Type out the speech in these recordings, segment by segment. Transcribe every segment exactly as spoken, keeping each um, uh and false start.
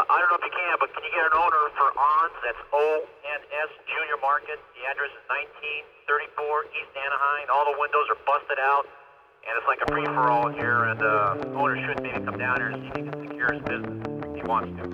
I don't know if you can, but can you get an owner for On's? That's O N S Junior Market. The address is nineteen thirty-four East Anaheim. All the windows are busted out, and it's like a free-for-all here, and uh, owner should maybe come down here and see if he can secure his business if he wants to.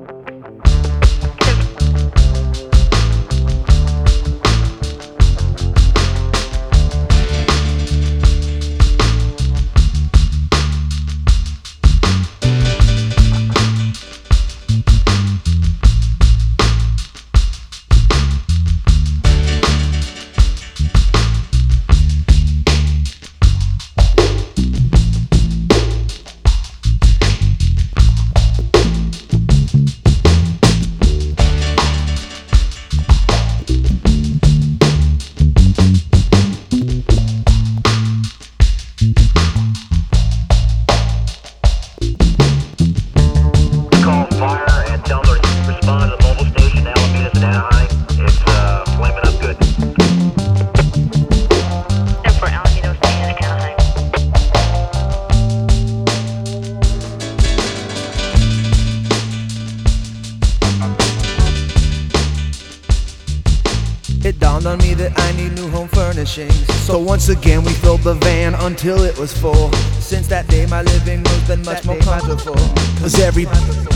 It dawned on me that I need new home furnishings. So once again we filled the van until it was full. Since that day my living room's been much more comfortable. Cause every